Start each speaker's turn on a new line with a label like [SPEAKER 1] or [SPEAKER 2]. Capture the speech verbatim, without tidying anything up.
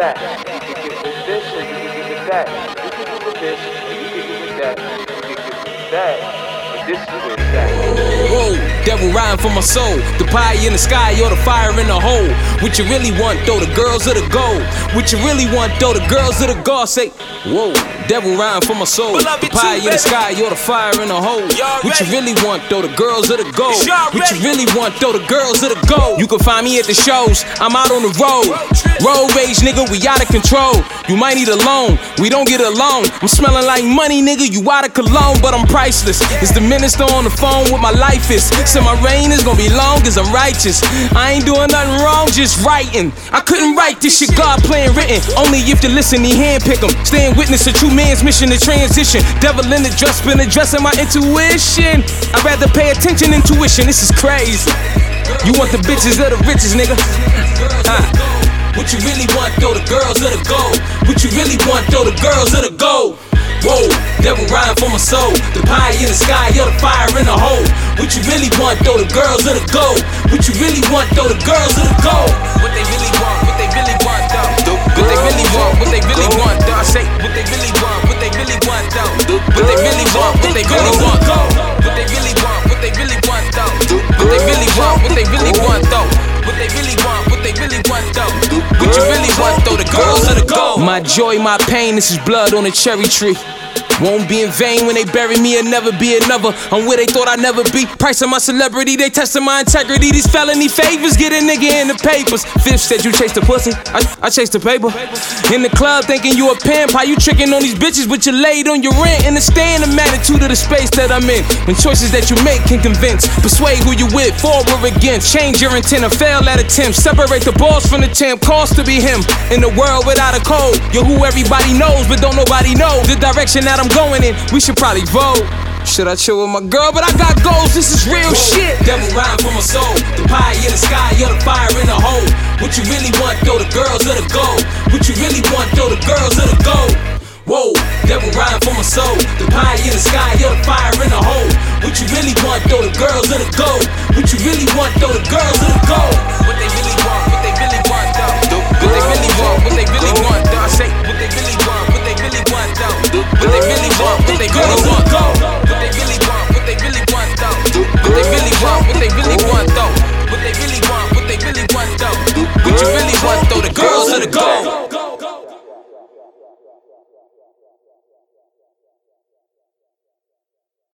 [SPEAKER 1] that. You can get with this or you can get with that. You can get with this or you can get with that. You can get with that. But this is where it's at.
[SPEAKER 2] Whoa, devil riding for my soul. The pie in the sky or the fire in the hole. What you really want though, the girls or the gold? What you really want though, the girls or the gold? Say, whoa, devil riding for my soul. The pie in the sky or the fire in the hole. What you really want though, the girls or the gold? What you really want though, the girls or the gold? You can find me at the shows, I'm out on the road. Road rage, nigga, we out of control. You might need a loan, we don't get along. I'm smelling like money, nigga, you out of cologne, but I'm priceless. It's the minister on the phone with my life is. So my reign is gonna be long as I'm righteous. I ain't doing nothing wrong, just writing. I couldn't write this shit, God playing written. Only if you listen, he handpick them. Staying witness a true man's mission to transition. Devil in the dress, been addressing my intuition. I'd rather pay attention, intuition, this is crazy. You want the bitches or the riches, nigga? Uh. What you really want though, the girls or the gold? What you really want though, the girls or the gold? Whoa, devil riding for my soul. The pie in the sky or the fire in the hole. What you really want though, the girls or the gold? What you really want though, the girls or the gold? What they really want, what they really want though? What they really want, what they really want though? I say, what they really want, what they really want though? What they really want, what they really want though? What they really want, what they really want though? What they really want, what they really want though? What they really want, what they really want though? What you really want though, the girls or the gold? My joy, my pain, this is blood on a cherry tree. Won't be in vain when they bury me and never be another. I'm where they thought I'd never be. Price of my celebrity, they testing my integrity. These felony favors get a nigga in the papers. Fifth said you chase the pussy, I, I chase the paper. In the club thinking you a pimp. How you tricking on these bitches but you laid on your rent? Understand the magnitude of the space that I'm in. When choices that you make can convince, persuade who you with, for or against. Change your intent or fail at attempts. Separate the balls from the champ, cost to be him. In the world without a code, you're who everybody knows but don't nobody know the direction that I'm going in. We should probably vote. Should I chill with my girl? But I got goals, this is real Whoa, shit. Devil riding for my soul. The pie in the sky, or the fire in the hole. What you really want though, the girls or the gold? What you really want though, the girls or the gold? Whoa, devil riding for my soul. The pie in the sky, or the fire in the hole. What you really want though, the girls or the gold? What you really want though, the girls or the gold? What they really want, what they really want though? What they really want, what they really want though? I say, what they really want, what they really want though? What they really want,